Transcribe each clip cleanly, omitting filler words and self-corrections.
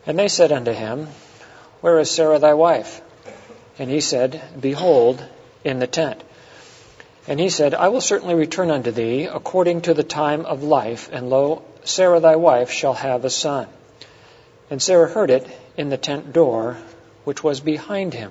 And they said unto him, Where is Sarah thy wife? And he said, Behold, in the tent. And he said, I will certainly return unto thee according to the time of life, and lo, Sarah thy wife shall have a son. And Sarah heard it in the tent door, which was behind him.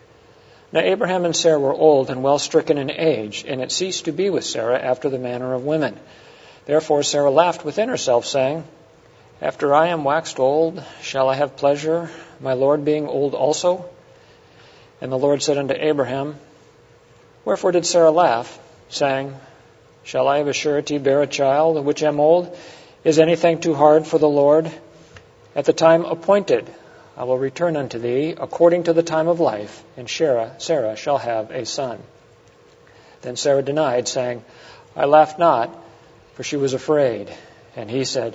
Now Abraham and Sarah were old and well stricken in age, and it ceased to be with Sarah after the manner of women. Therefore Sarah laughed within herself, saying, After I am waxed old, shall I have pleasure, my Lord being old also? And the Lord said unto Abraham, Wherefore did Sarah laugh, saying, Shall I of a surety bear a child, which am old? Is anything too hard for the Lord? At the time appointed I will return unto thee according to the time of life, and Sarah shall have a son. Then Sarah denied, saying, I laughed not, for she was afraid. And he said,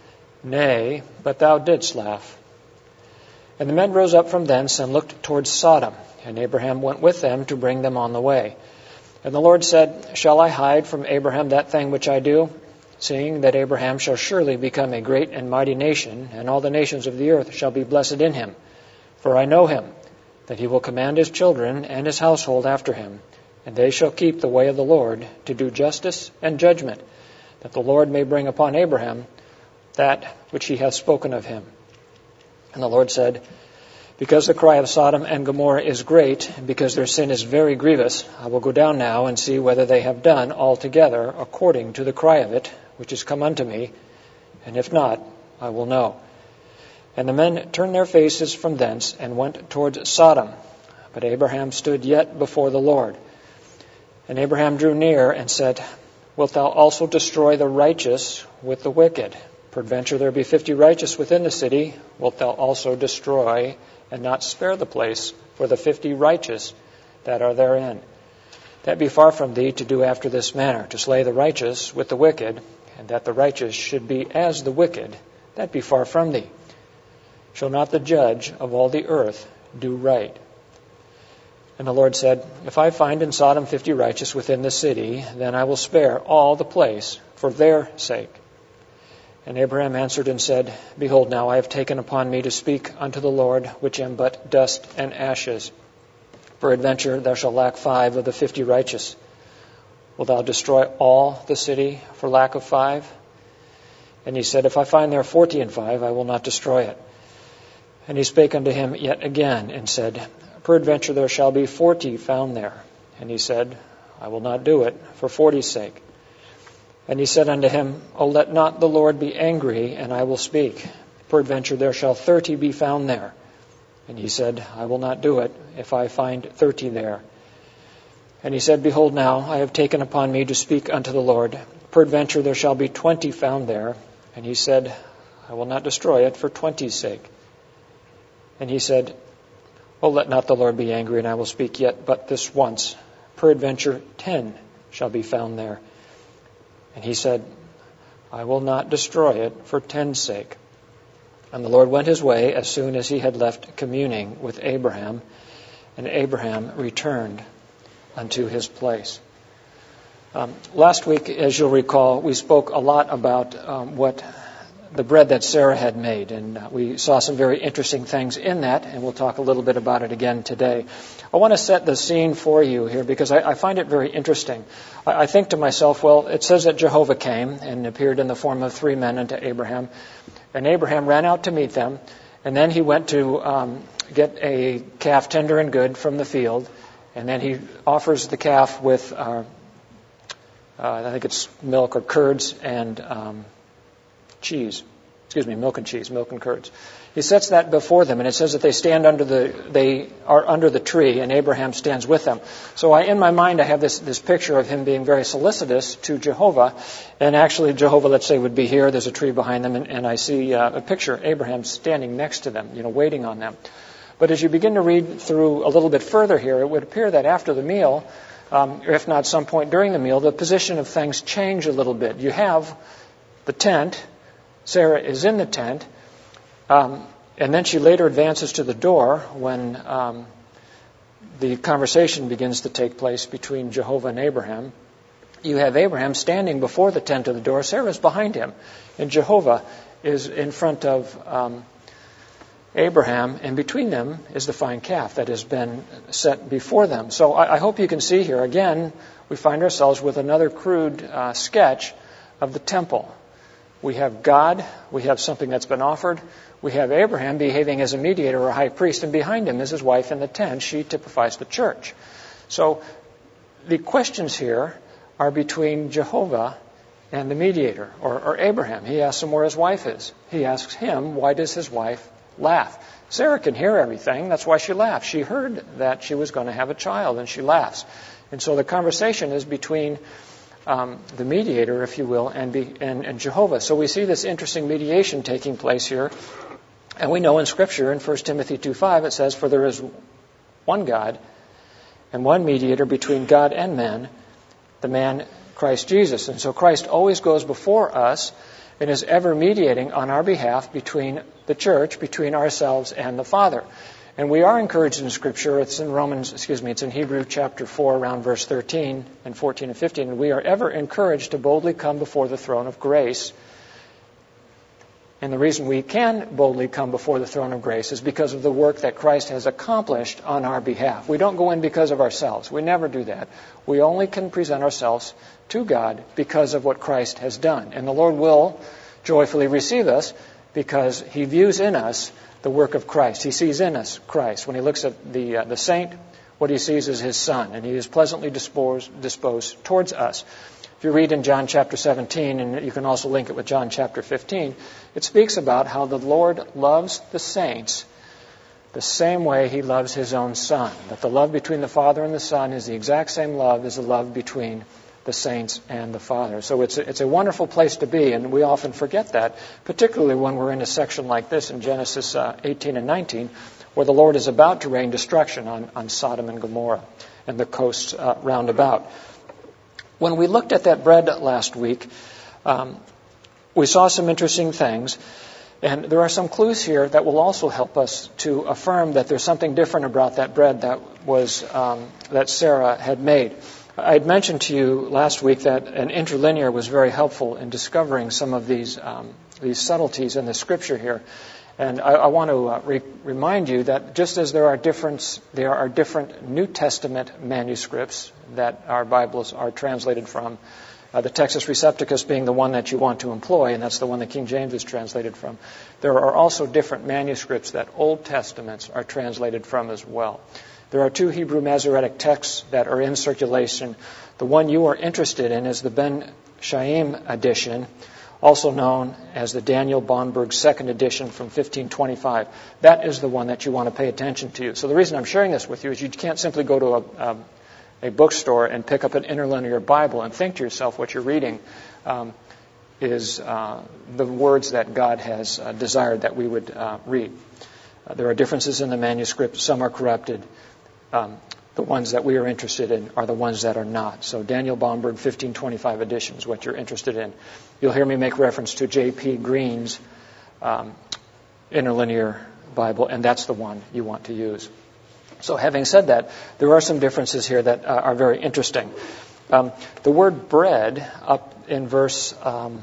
Nay, but thou didst laugh. And the men rose up from thence and looked towards Sodom, and Abraham went with them to bring them on the way. And the Lord said, Shall I hide from Abraham that thing which I do? Seeing that Abraham shall surely become a great and mighty nation, and all the nations of the earth shall be blessed in him. For I know him, that he will command his children and his household after him, and they shall keep the way of the Lord, to do justice and judgment, that the Lord may bring upon Abraham that which he hath spoken of him. And the Lord said, Because the cry of Sodom and Gomorrah is great, and because their sin is very grievous, I will go down now and see whether they have done altogether according to the cry of it, which is come unto me, and if not, I will know. And the men turned their faces from thence and went towards Sodom. But Abraham stood yet before the Lord. And Abraham drew near and said, Wilt thou also destroy the righteous with the wicked? Peradventure there be 50 righteous within the city. Wilt thou also destroy and not spare the place for the 50 righteous that are therein? That be far from thee to do after this manner, to slay the righteous with the wicked, and that the righteous should be as the wicked. That be far from thee. Shall not the judge of all the earth do right? And the Lord said, If I find in Sodom 50 righteous within the city, then I will spare all the place for their sake. And Abraham answered and said, Behold, now I have taken upon me to speak unto the Lord, which am but dust and ashes. Peradventure there shall lack 5 of the 50 righteous. Wilt thou destroy all the city for lack of 5? And he said, If I find there 40 and 5, I will not destroy it. And he spake unto him yet again, and said, Peradventure there shall be 40 found there. And he said, I will not do it for 40's sake. And he said unto him, O let not the Lord be angry, and I will speak. Peradventure there shall 30 be found there. And he said, I will not do it, if I find 30 there. And he said, Behold, now I have taken upon me to speak unto the Lord. Peradventure there shall be 20 found there. And he said, I will not destroy it for 20's sake. And he said, O let not the Lord be angry, and I will speak yet but this once. Peradventure 10 shall be found there. And he said, I will not destroy it for 10's sake. And the Lord went his way as soon as he had left communing with Abraham, and Abraham returned unto his place. Last week, as you'll recall, we spoke a lot about what the bread that Sarah had made, and we saw some very interesting things in that, and we'll talk a little bit about it again today. I want to set the scene for you here because I find it very interesting. I think to myself, well, it says that Jehovah came and appeared in the form of 3 men unto Abraham, and Abraham ran out to meet them, and then he went to get a calf tender and good from the field, and then he offers the calf with, I think it's milk or curds and milk and cheese, milk and curds. He sets that before them, and it says that they are under the tree, and Abraham stands with them. So in my mind, I have this picture of him being very solicitous to Jehovah, and actually Jehovah, let's say, would be here. There's a tree behind them, and I see a picture, Abraham standing next to them, waiting on them. But as you begin to read through a little bit further here, it would appear that after the meal, or if not some point during the meal, the position of things change a little bit. You have the tent. Sarah is in the tent, and then she later advances to the door when the conversation begins to take place between Jehovah and Abraham. You have Abraham standing before the tent of the door. Sarah's behind him, and Jehovah is in front of Abraham, and between them is the fine calf that has been set before them. So I hope you can see here, again, we find ourselves with another crude sketch of the temple. We have God, we have something that's been offered, we have Abraham behaving as a mediator or a high priest, and behind him is his wife in the tent. She typifies the church. So the questions here are between Jehovah and the mediator, or Abraham. He asks him where his wife is. He asks him, why does his wife laugh? Sarah can hear everything. That's why she laughs. She heard that she was going to have a child, and she laughs. And so the conversation is between the mediator, if you will, and Jehovah. So we see this interesting mediation taking place here. And we know in Scripture, in 1 Timothy 2:5, it says, for there is one God and one mediator between God and men, the man Christ Jesus. And so Christ always goes before us and is ever mediating on our behalf between the church, between ourselves and the Father. And we are encouraged in Scripture, it's in Hebrews chapter 4, around verse 13 and 14 and 15, and we are ever encouraged to boldly come before the throne of grace. And the reason we can boldly come before the throne of grace is because of the work that Christ has accomplished on our behalf. We don't go in because of ourselves. We never do that. We only can present ourselves to God because of what Christ has done. And the Lord will joyfully receive us because He views in us the work of Christ. He sees in us Christ. When He looks at the saint, what He sees is His Son, and He is pleasantly disposed towards us. If you read in John chapter 17, and you can also link it with John chapter 15, it speaks about how the Lord loves the saints the same way He loves His own Son. That the love between the Father and the Son is the exact same love as the love between the saints and the Father. So it's a wonderful place to be, and we often forget that, particularly when we're in a section like this in Genesis 18 and 19, where the Lord is about to rain destruction on Sodom and Gomorrah and the coasts round about. When we looked at that bread last week, we saw some interesting things, and there are some clues here that will also help us to affirm that there's something different about that bread that Sarah had made. I had mentioned to you last week that an interlinear was very helpful in discovering some of these subtleties in the Scripture here. And I want to remind you that just as there are different New Testament manuscripts that our Bibles are translated from, the Textus Receptus being the one that you want to employ, and that's the one that King James is translated from, there are also different manuscripts that Old Testaments are translated from as well. There are two Hebrew Masoretic texts that are in circulation. The one you are interested in is the Ben Shaim edition, also known as the Daniel Bonberg second edition from 1525. That is the one that you want to pay attention to. So the reason I'm sharing this with you is you can't simply go to a bookstore and pick up an interlinear Bible and think to yourself what you're reading is the words that God has desired that we would read. There are differences in the manuscript. Some are corrupted. The ones that we are interested in are the ones that are not. So Daniel Bonberg 1525 edition is what you're interested in. You'll hear me make reference to J.P. Green's interlinear Bible, and that's the one you want to use. So having said that, there are some differences here that are very interesting. The word bread up in verse, I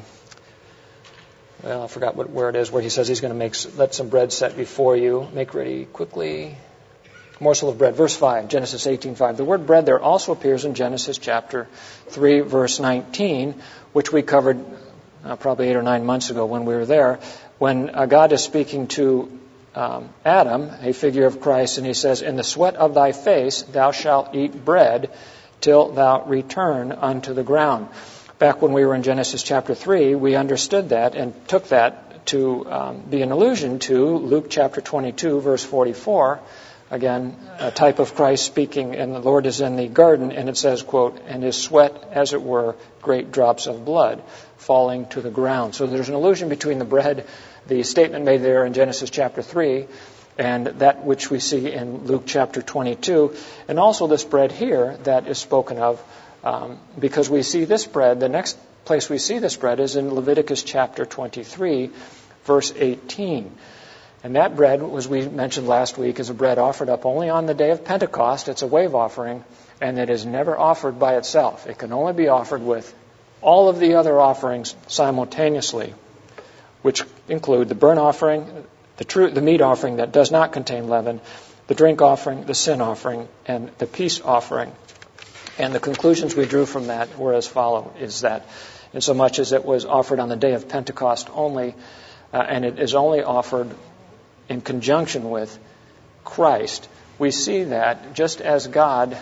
forgot where it is, where he says he's going to let some bread set before you. Make ready quickly. Morsel of bread. Verse 5, Genesis 18:5. The word bread there also appears in Genesis chapter 3, verse 19, which we covered probably 8 or 9 months ago when we were there, when God is speaking to Adam, a figure of Christ, and He says, in the sweat of thy face thou shalt eat bread till thou return unto the ground. Back when we were in Genesis chapter 3, we understood that and took that to be an allusion to Luke chapter 22, verse 44. Again, a type of Christ speaking, and the Lord is in the garden, and it says, quote, and his sweat, as it were, great drops of blood falling to the ground. So there's an allusion between the bread, the statement made there in Genesis chapter 3, and that which we see in Luke chapter 22, and also this bread here that is spoken of, because we see this bread, the next place we see this bread is in Leviticus chapter 23, verse 18. And that bread, as we mentioned last week, is a bread offered up only on the day of Pentecost. It's a wave offering, and it is never offered by itself. It can only be offered with all of the other offerings simultaneously, which include the burnt offering, the meat offering that does not contain leaven, the drink offering, the sin offering, and the peace offering. And the conclusions we drew from that were as follows, is that insomuch as it was offered on the day of Pentecost only, and it is only offered in conjunction with Christ, we see that just as God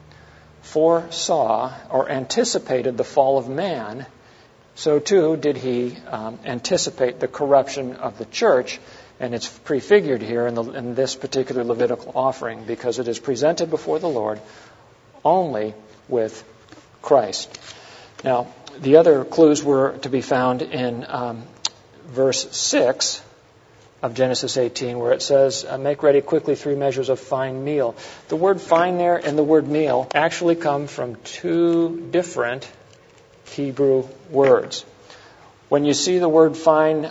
foresaw or anticipated the fall of man, so too did he anticipate the corruption of the church, and it's prefigured here in this particular Levitical offering because it is presented before the Lord only with Christ. Now, the other clues were to be found in verse 6 of Genesis 18, where it says, make ready quickly 3 measures of fine meal. The word fine there and the word meal actually come from 2 different Hebrew words. When you see the word fine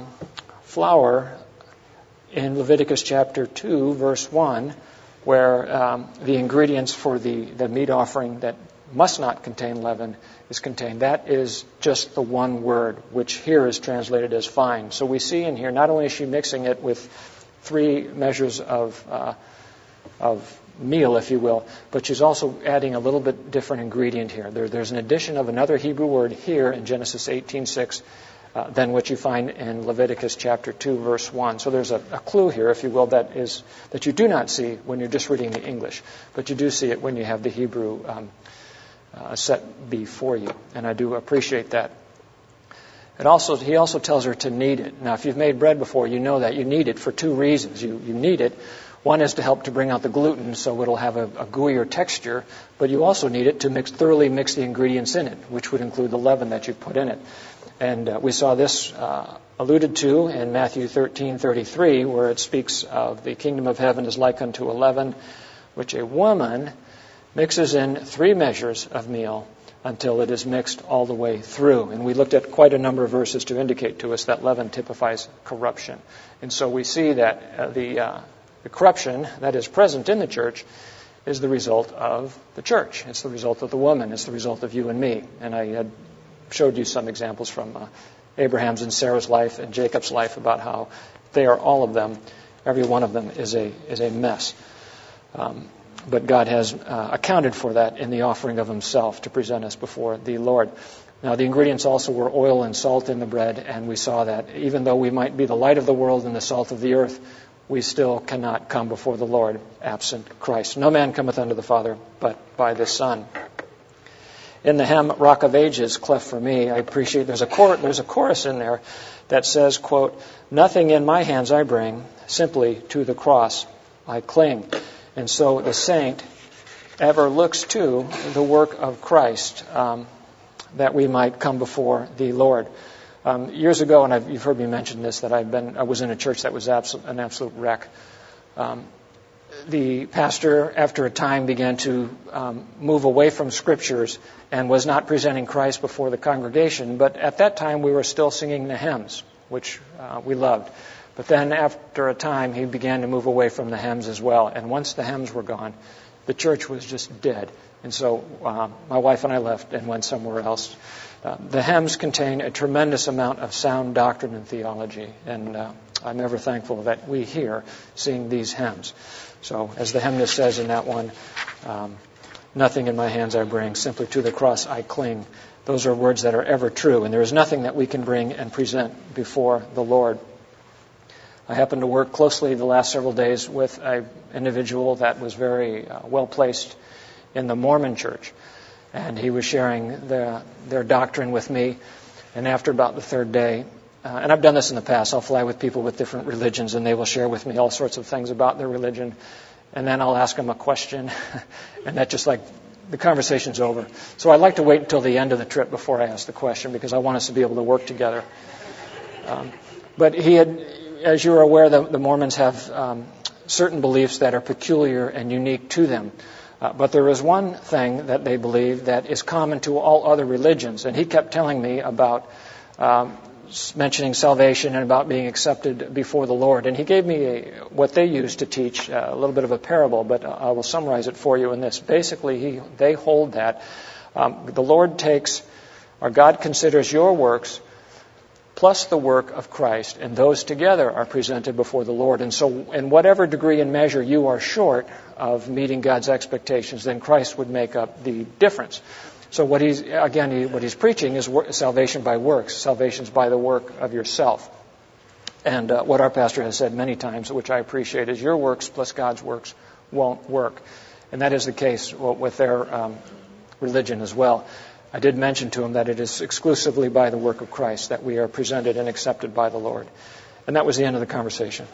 flour in Leviticus chapter 2, verse 1, where the ingredients for the meat offering that must not contain leaven is contained, that is just the one word, which here is translated as fine. So we see in here, not only is she mixing it with 3 measures of meal, if you will, but she's also adding a little bit different ingredient here. There's an addition of another Hebrew word here in Genesis 18:6 than what you find in Leviticus chapter 2, verse 1. So there's a clue here, if you will, that you do not see when you're just reading the English, but you do see it when you have the Hebrew set before you, and I do appreciate that. He also tells her to knead it. Now, if you've made bread before, you know that you knead it for 2 reasons. You knead it. One is to help to bring out the gluten, so it'll have a gooier texture, but you also need it to thoroughly mix the ingredients in it, which would include the leaven that you put in it. And we saw this alluded to in Matthew 13:33, where it speaks of the kingdom of heaven is like unto a leaven, which a woman mixes in 3 measures of meal until it is mixed all the way through. And we looked at quite a number of verses to indicate to us that leaven typifies corruption. And so we see that the corruption that is present in the church is the result of the church. It's the result of the woman. It's the result of you and me. And I had showed you some examples from Abraham's and Sarah's life and Jacob's life about how they are all of them, every one of them is a mess. But God has accounted for that in the offering of himself to present us before the Lord. Now, the ingredients also were oil and salt in the bread, and we saw that even though we might be the light of the world and the salt of the earth, we still cannot come before the Lord absent Christ. No man cometh unto the Father but by the Son. In the hymn, Rock of Ages, Cleft for Me, I appreciate there's a chorus in there that says, quote, nothing in my hands I bring, simply to the cross I cling. And so the saint ever looks to the work of Christ that we might come before the Lord. Years ago, and you've heard me mention this, that I was in a church that was an absolute wreck. The pastor, after a time, began to move away from scriptures and was not presenting Christ before the congregation. But at that time, we were still singing the hymns, which we loved. But then after a time, he began to move away from the hymns as well. And once the hymns were gone, the church was just dead. And so my wife and I left and went somewhere else. The hymns contain a tremendous amount of sound doctrine and theology. And I'm ever thankful that we here sing these hymns. So as the hymnist says in that one, nothing in my hands I bring, simply to the cross I cling. Those are words that are ever true. And there is nothing that we can bring and present before the Lord. I happened to work closely the last several days with an individual that was very well placed in the Mormon church. And he was sharing their doctrine with me. And after about the 3rd day, and I've done this in the past, I'll fly with people with different religions and they will share with me all sorts of things about their religion. And then I'll ask them a question. And that just like the conversation's over. So I like to wait until the end of the trip before I ask the question because I want us to be able to work together. But he had, as you're aware, the Mormons have certain beliefs that are peculiar and unique to them. But there is one thing that they believe that is common to all other religions. And he kept telling me about mentioning salvation and about being accepted before the Lord. And he gave me what they use to teach, a little bit of a parable, but I will summarize it for you in this. Basically, they hold that the Lord takes, or God considers your works plus the work of Christ, and those together are presented before the Lord. And so in whatever degree and measure you are short of meeting God's expectations, then Christ would make up the difference. So what he's preaching is salvation by works. Salvation's by the work of yourself. And what our pastor has said many times, which I appreciate, is your works plus God's works won't work. And that is the case with their religion as well. I did mention to him that it is exclusively by the work of Christ that we are presented and accepted by the Lord. And that was the end of the conversation.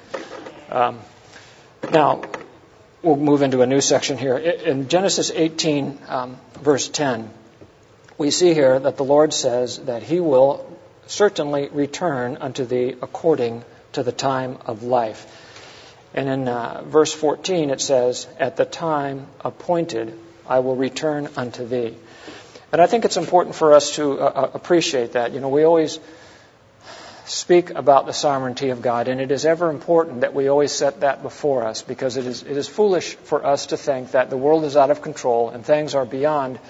Now, we'll move into a new section here. In Genesis 18, verse 10, we see here that the Lord says that He will certainly return unto thee according to the time of life. And in verse 14 it says, at the time appointed I will return unto thee. And I think it's important for us to appreciate that. You know, we always speak about the sovereignty of God, and it is ever important that we always set that before us, because it is foolish for us to think that the world is out of control and things are beyond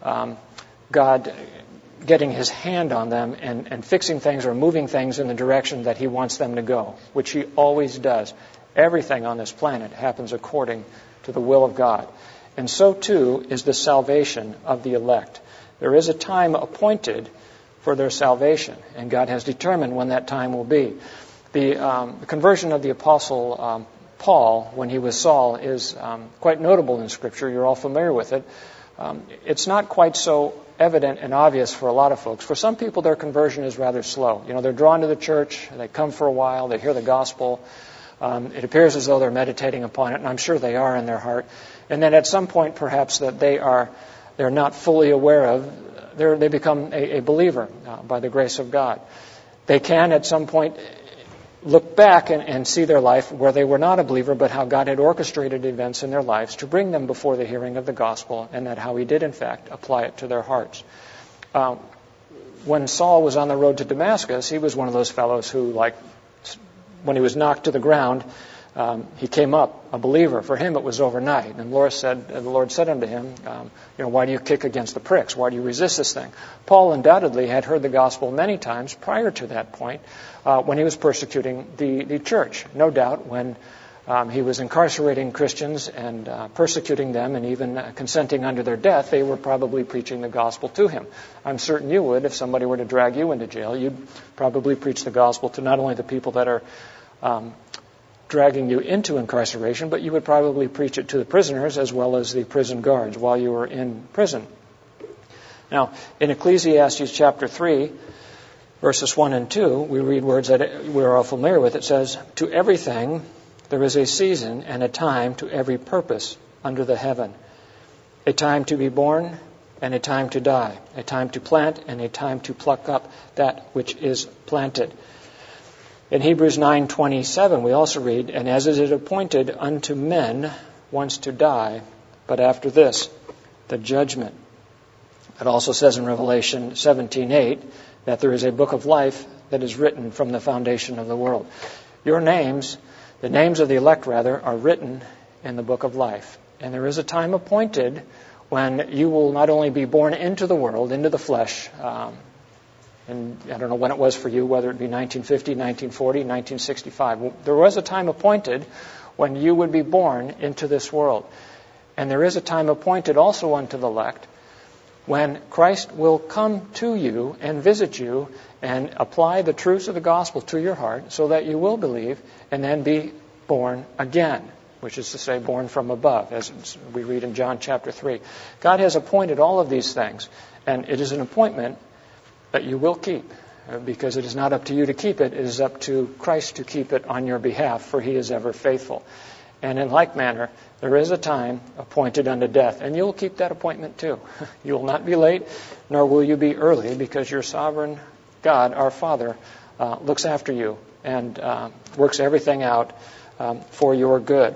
God getting His hand on them and fixing things or moving things in the direction that He wants them to go, which He always does. Everything on this planet happens according to the will of God. And so too is the salvation of the elect. There is a time appointed for their salvation, and God has determined when that time will be. The conversion of the Apostle Paul, when he was Saul, is quite notable in Scripture. You're all familiar with it. It's not quite so evident and obvious for a lot of folks. For some people, their conversion is rather slow. You know, they're drawn to the church, they come for a while, they hear the gospel. It appears as though they're meditating upon it, and I'm sure they are in their heart. And then at some point, perhaps, that they're not fully aware of, they become a believer by the grace of God. They can, at some point, look back and see their life where they were not a believer, but how God had orchestrated events in their lives to bring them before the hearing of the gospel, and that how He did, in fact, apply it to their hearts. When Saul was on the road to Damascus, he was one of those fellows who, when he was knocked to the ground, he came up a believer. For him, it was overnight. And the Lord said unto him, why do you kick against the pricks? Why do you resist this thing? Paul undoubtedly had heard the gospel many times prior to that point when he was persecuting the church. No doubt when he was incarcerating Christians and persecuting them and even consenting unto their death, they were probably preaching the gospel to him. I'm certain you would. If somebody were to drag you into jail, you'd probably preach the gospel to not only the people that are dragging you into incarceration, but you would probably preach it to the prisoners as well as the prison guards while you were in prison. Now, in Ecclesiastes chapter 3, verses 1 and 2, we read words that we're all familiar with. It says, to everything there is a season and a time to every purpose under the heaven. A time to be born and a time to die. A time to plant and a time to pluck up that which is planted. In Hebrews 9:27, we also read, and as it is appointed unto men once to die, but after this, the judgment. It also says in Revelation 17:8 that there is a book of life that is written from the foundation of the world. Your names, the names of the elect rather, are written in the book of life. And there is a time appointed when you will not only be born into the world, into the flesh, and I don't know when it was for you, whether it be 1950, 1940, 1965. There was a time appointed when you would be born into this world. And there is a time appointed also unto the elect when Christ will come to you and visit you and apply the truths of the gospel to your heart so that you will believe and then be born again, which is to say born from above, as we read in John chapter 3. God has appointed all of these things, and it is an appointment that you will keep, because it is not up to you to keep it. It is up to Christ to keep it on your behalf, for He is ever faithful. And in like manner, there is a time appointed unto death, and you'll keep that appointment too. You will not be late, nor will you be early, because your sovereign God, our Father, looks after you and works everything out for your good.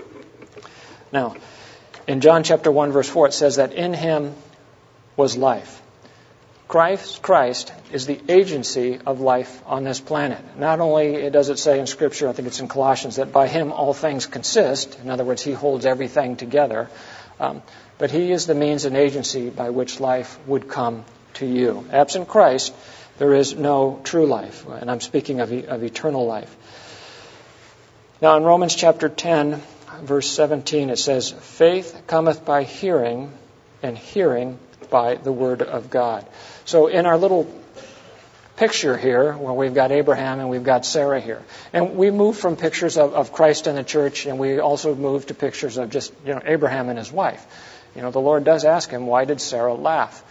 Now, in John chapter 1, verse 4, it says that in Him was life. Christ is the agency of life on this planet. Not only does it say in Scripture, I think it's in Colossians, that by Him all things consist. In other words, He holds everything together. But He is the means and agency by which life would come to you. Absent Christ, there is no true life. And I'm speaking of eternal life. Now in Romans chapter 10, verse 17, it says, faith cometh by hearing, and hearing by the word of God. So in our little picture here, where we've got Abraham and we've got Sarah here. And we move from pictures of Christ and the church, and we also move to pictures of just, Abraham and his wife. The Lord does ask him, why did Sarah laugh?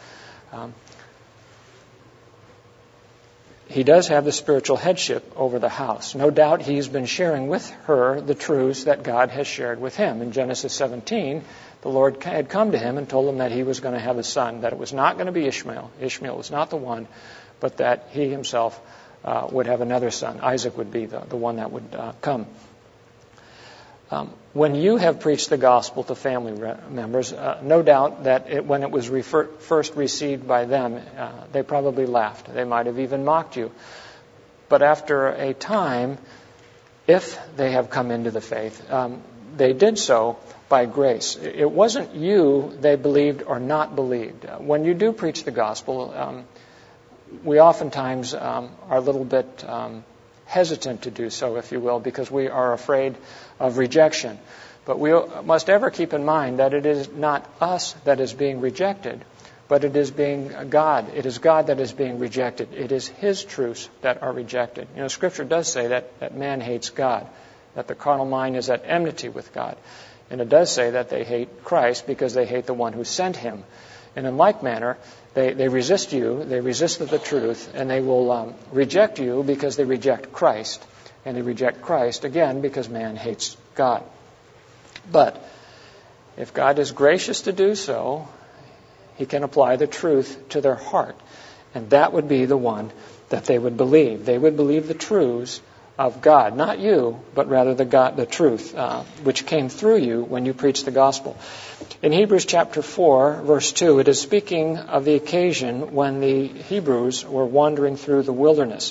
He does have the spiritual headship over the house. No doubt he's been sharing with her the truths that God has shared with him. In Genesis 17, the Lord had come to him and told him that he was going to have a son, that it was not going to be Ishmael. Ishmael was not the one, but that he himself would have another son. Isaac would be the one that would come. When you have preached the gospel to family members, no doubt that when it was first received by them, they probably laughed. They might have even mocked you. But after a time, if they have come into the faith, they did so by grace. It wasn't you they believed or not believed. When you do preach the gospel, we oftentimes are a little bit hesitant to do so, if you will, because we are afraid of rejection. But we must ever keep in mind that it is not us that is being rejected, but it is being God. It is God that is being rejected. It is His truths that are rejected. Scripture does say that man hates God, that the carnal mind is at enmity with God. And it does say that they hate Christ because they hate the one who sent Him. And in like manner, they resist you, they resist the truth, and they will reject you because they reject Christ. And they reject Christ, again, because man hates God. But if God is gracious to do so, He can apply the truth to their heart. And that would be the one that they would believe. They would believe the truths of God, not you, but rather the truth, which came through you when you preached the gospel. In Hebrews chapter 4, verse 2, it is speaking of the occasion when the Hebrews were wandering through the wilderness.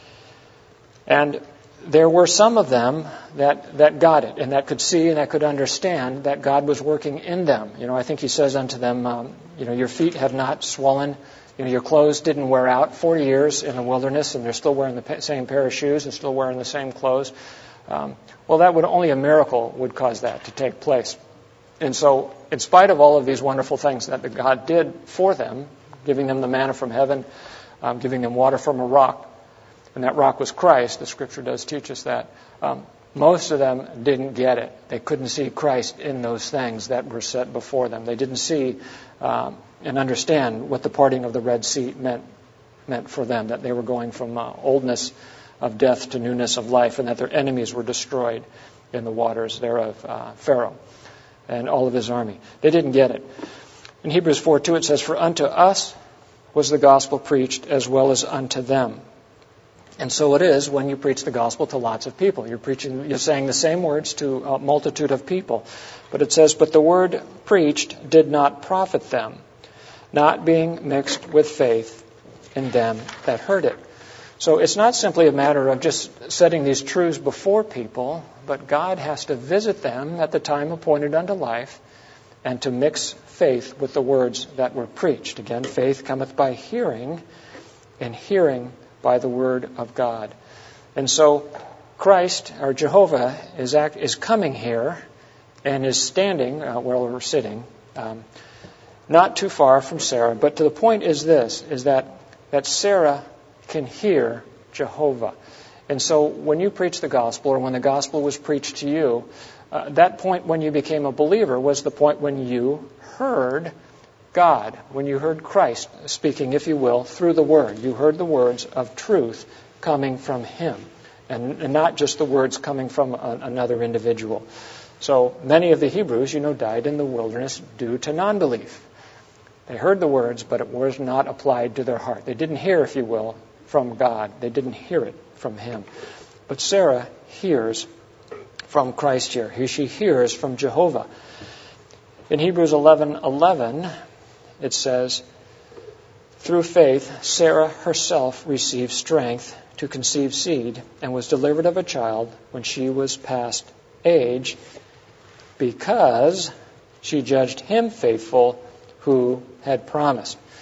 And there were some of them that got it, and that could see and that could understand that God was working in them. I think He says unto them, your feet have not swollen. Your clothes didn't wear out. 40 years in the wilderness, and they're still wearing the same pair of shoes and still wearing the same clothes. That would only a miracle would cause that to take place. And so, in spite of all of these wonderful things that God did for them, giving them the manna from heaven, giving them water from a rock, and that rock was Christ, the Scripture does teach us that, most of them didn't get it. They couldn't see Christ in those things that were set before them. They didn't see and understand what the parting of the Red Sea meant for them, that they were going from oldness of death to newness of life, and that their enemies were destroyed in the waters thereof, Pharaoh and all of his army. They didn't get it. In Hebrews 4:2 it says, for unto us was the gospel preached as well as unto them. And so it is when you preach the gospel to lots of people. You're saying the same words to a multitude of people. But it says, but the word preached did not profit them, not being mixed with faith in them that heard it. So it's not simply a matter of just setting these truths before people, but God has to visit them at the time appointed unto life and to mix faith with the words that were preached. Again, faith cometh by hearing, and hearing by the word of God. And so Christ, or Jehovah, is coming here and is standing where we're sitting, not too far from Sarah. But to the point is this, is that Sarah can hear Jehovah. And so when you preach the gospel, or when the gospel was preached to you, that point when you became a believer was the point when you heard God, when you heard Christ speaking, if you will, through the Word. You heard the words of truth coming from Him, and not just the words coming from another individual. So many of the Hebrews, died in the wilderness due to non-belief. They heard the words, but it was not applied to their heart. They didn't hear, if you will, from God. They didn't hear it from Him. But Sarah hears from Christ here. She hears from Jehovah. In Hebrews 11:11, it says, through faith, Sarah herself received strength to conceive seed and was delivered of a child when she was past age, because she judged him faithful who had promised.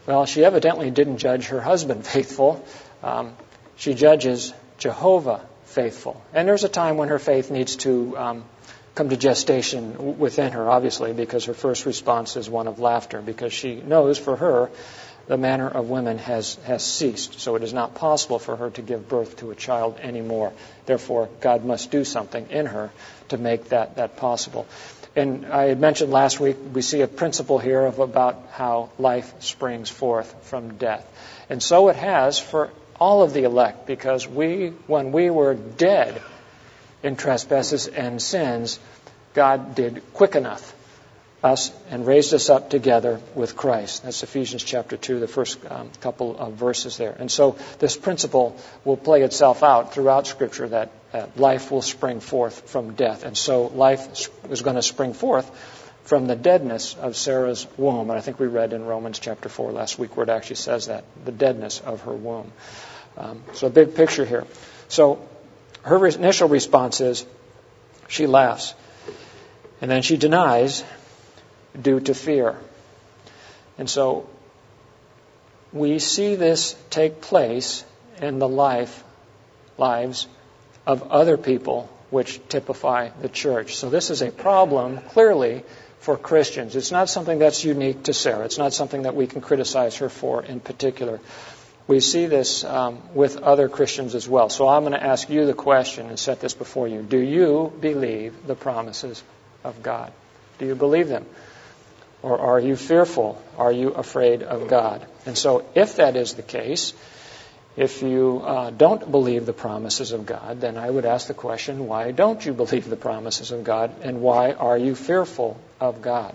Well, she evidently didn't judge her husband faithful. She judges Jehovah faithful. And there's a time when her faith needs to come to gestation within her, obviously, because her first response is one of laughter, because she knows for her the manner of women has ceased. So it is not possible for her to give birth to a child anymore. Therefore, God must do something in her to make that possible. And I had mentioned last week, we see a principle here about how life springs forth from death. And so it has for all of the elect, because when we were dead in trespasses and sins, God did quicken us and raised us up together with Christ. That's Ephesians chapter 2, the first couple of verses there. And so this principle will play itself out throughout Scripture, that life will spring forth from death. And so life is going to spring forth from the deadness of Sarah's womb. And I think we read in Romans chapter 4 last week where it actually says that, the deadness of her womb. So a big picture here. So her initial response is she laughs. And then she denies due to fear. And so we see this take place in the lives of other people which typify the church. So this is a problem, clearly, for Christians. It's not something that's unique to Sarah. It's not something that we can criticize her for in particular. We see this with other Christians as well. So I'm going to ask you the question and set this before you. Do you believe the promises of God? Do you believe them? Or are you fearful? Are you afraid of God? And so if that is the case, if you don't believe the promises of God, then I would ask the question, why don't you believe the promises of God, and why are you fearful of God?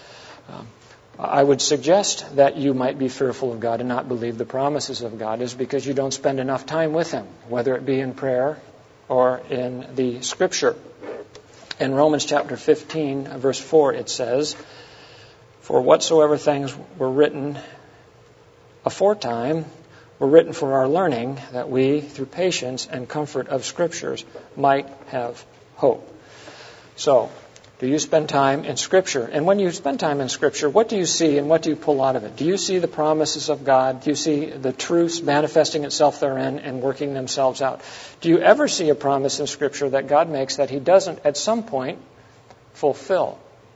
I would suggest that you might be fearful of God and not believe the promises of God is because you don't spend enough time with Him, whether it be in prayer or in the Scripture. In Romans chapter 15, verse 4, it says, "For whatsoever things were written aforetime were written for our learning, that we, through patience and comfort of Scriptures, might have hope." So, do you spend time in Scripture? And when you spend time in Scripture, what do you see and what do you pull out of it? Do you see the promises of God? Do you see the truths manifesting itself therein and working themselves out? Do you ever see a promise in Scripture that God makes that He doesn't at some point fulfill?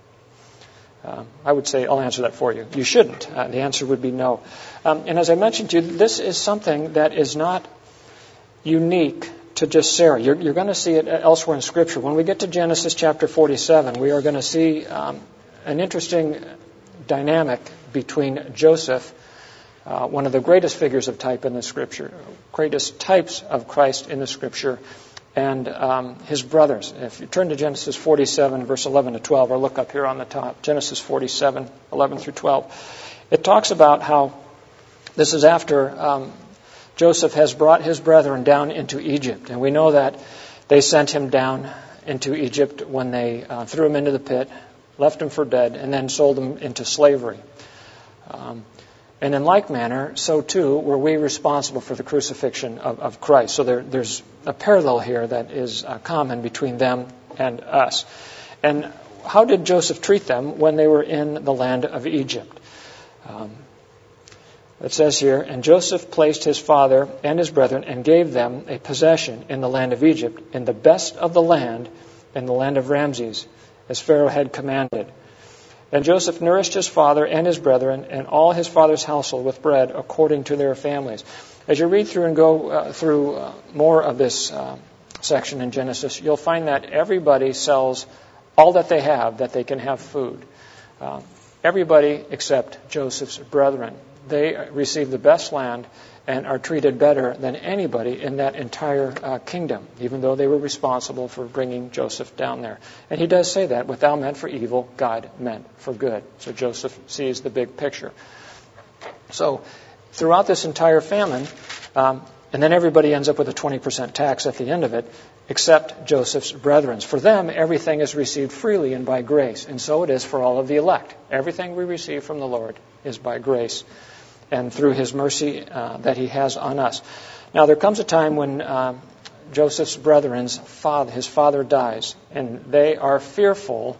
I would say I'll answer that for you. You shouldn't. The answer would be no. And as I mentioned to you, this is something that is not unique to just Sarah. You're going to see it elsewhere in Scripture. When we get to Genesis chapter 47, we are going to see an interesting dynamic between Joseph, one of the greatest figures of type in the Scripture, greatest types of Christ in the Scripture, and his brothers. If you turn to Genesis 47, verse 11 to 12, or look up here on the top, Genesis 47, 11 through 12, it talks about how this is after Joseph has brought his brethren down into Egypt. And we know that they sent him down into Egypt when they threw him into the pit, left him for dead, and then sold him into slavery. And in like manner, so too were we responsible for the crucifixion of Christ. So there's a parallel here that is common between them and us. And how did Joseph treat them when they were in the land of Egypt? It says here, "And Joseph placed his father and his brethren and gave them a possession in the land of Egypt, in the best of the land, in the land of Ramses, as Pharaoh had commanded. And Joseph nourished his father and his brethren and all his father's household with bread according to their families." As you read through and go through more of this section in Genesis, you'll find that everybody sells all that they have that they can have food. Everybody except Joseph's brethren. They receive the best land and are treated better than anybody in that entire kingdom, even though they were responsible for bringing Joseph down there. And he does say that, what thou meant for evil, God meant for good. So Joseph sees the big picture. So throughout this entire famine, and then everybody ends up with a 20% tax at the end of it, except Joseph's brethren. For them, everything is received freely and by grace. And so it is for all of the elect. Everything we receive from the Lord is by grace and through His mercy that He has on us. Now, there comes a time when Joseph's brethren's father, his father dies, and they are fearful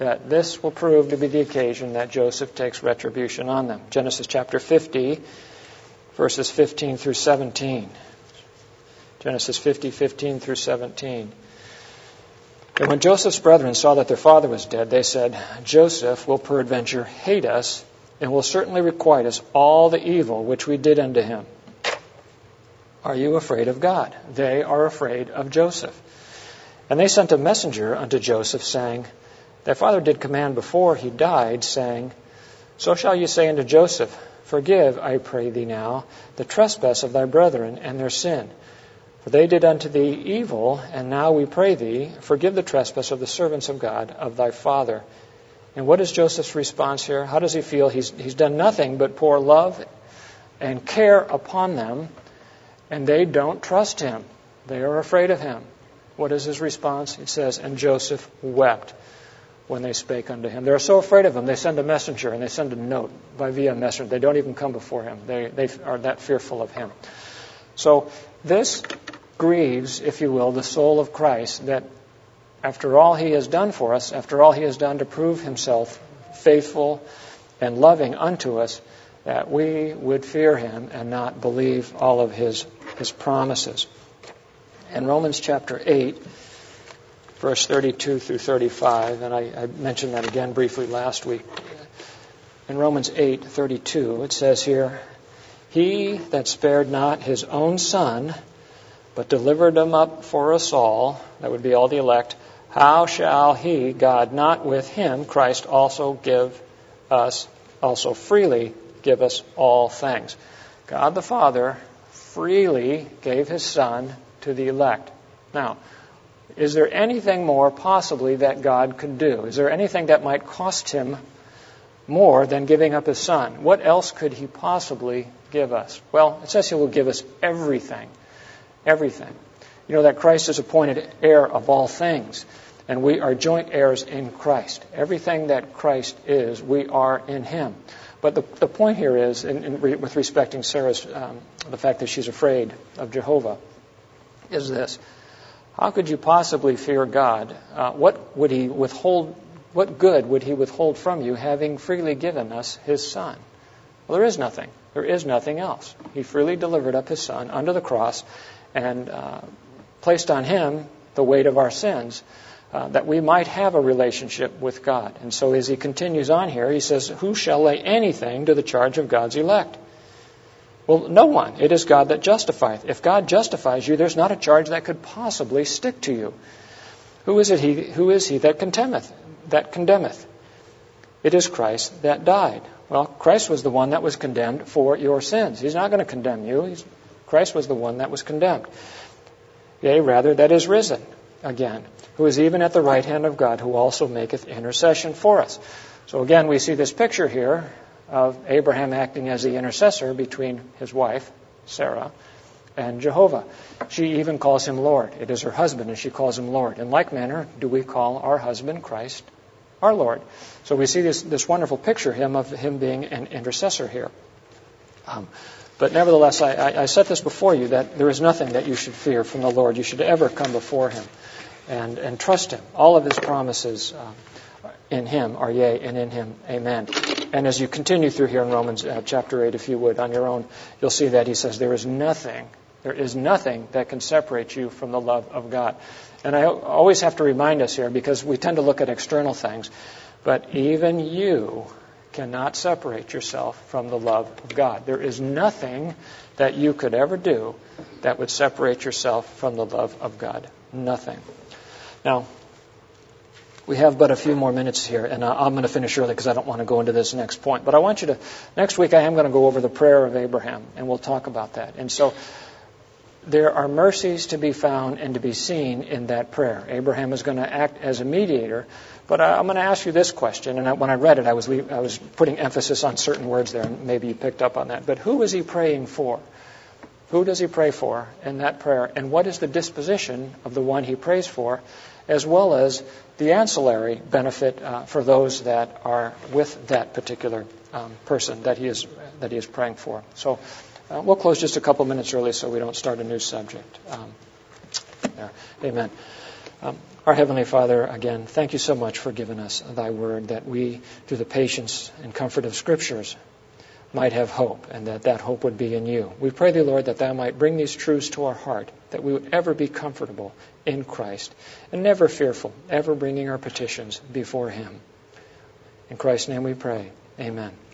that this will prove to be the occasion that Joseph takes retribution on them. Genesis chapter 50, verses 15 through 17. Genesis 50, 15 through 17. And when Joseph's brethren saw that their father was dead, they said, Joseph will peradventure hate us, and will certainly requite us all the evil which we did unto him. Are you afraid of God? They are afraid of Joseph. And they sent a messenger unto Joseph, saying, Thy father did command before he died, saying, So shall you say unto Joseph, Forgive, I pray thee now, the trespass of thy brethren and their sin. For they did unto thee evil, and now we pray thee, forgive the trespass of the servants of God, of thy father. And what is Joseph's response here? How does he feel? He's done nothing but pour love and care upon them, and they don't trust him. They are afraid of him. What is his response? It says, And Joseph wept when they spake unto him. They're so afraid of him, they send a messenger, and they send a note via messenger. They don't even come before him. They are that fearful of him. So this grieves, if you will, the soul of Christ, that after all he has done for us, after all he has done to prove himself faithful and loving unto us, that we would fear him and not believe all of his promises. In Romans chapter 8, verse 32 through 35, and I mentioned that again briefly last week. In Romans 8:32, it says here, He that spared not his own son, but delivered him up for us all, that would be all the elect, how shall he, God, not with him, Christ, also freely give us all things? God the Father freely gave his Son to the elect. Now, is there anything more possibly that God could do? Is there anything that might cost him more than giving up his Son? What else could he possibly give us? Well, it says he will give us everything. Everything. You know that Christ is appointed heir of all things, and we are joint heirs in Christ. Everything that Christ is, we are in him. But the point here is, with respecting Sarah's, the fact that she's afraid of Jehovah, is this. How could you possibly fear God? What would he withhold? What good would he withhold from you, having freely given us his Son? Well, there is nothing. There is nothing else. He freely delivered up his Son under the cross and placed on him the weight of our sins, that we might have a relationship with God. And so as he continues on here, he says, Who shall lay anything to the charge of God's elect? Well, no one. It is God that justifieth. If God justifies you, there's not a charge that could possibly stick to you. Who is he that condemneth? It is Christ that died. Well, Christ was the one that was condemned for your sins. He's not going to condemn you. Christ was the one that was condemned. Yea, rather, that is risen again, who is even at the right hand of God, who also maketh intercession for us. So again, we see this picture here of Abraham acting as the intercessor between his wife, Sarah, and Jehovah. She even calls him Lord. It is her husband, and she calls him Lord. In like manner, do we call our husband Christ our Lord. So we see this wonderful picture of him being an intercessor here. But nevertheless, I set this before you that there is nothing that you should fear from the Lord. You should ever come before him and trust him. All of his promises in him are yea, and in him amen. And as you continue through here in Romans chapter 8, if you would, on your own, you'll see that he says there is nothing that can separate you from the love of God. And I always have to remind us here, because we tend to look at external things, but even you cannot separate yourself from the love of God. There is nothing that you could ever do that would separate yourself from the love of God. Nothing. Now, we have but a few more minutes here, and I'm going to finish early because I don't want to go into this next point. But I want you to, next week I am going to go over the prayer of Abraham, and we'll talk about that. And so there are mercies to be found and to be seen in that prayer. Abraham is going to act as a mediator. But I'm going to ask you this question, and when I read it, I was putting emphasis on certain words there, and maybe you picked up on that. But who is he praying for? Who does he pray for in that prayer? And what is the disposition of the one he prays for, as well as the ancillary benefit for those that are with that particular person that he is praying for? So we'll close just a couple minutes early so we don't start a new subject. There. Amen. Our Heavenly Father, again, thank you so much for giving us thy word, that we, through the patience and comfort of Scriptures, might have hope, and that hope would be in you. We pray thee, Lord, that thou might bring these truths to our heart, that we would ever be comfortable in Christ, and never fearful, ever bringing our petitions before him. In Christ's name we pray. Amen.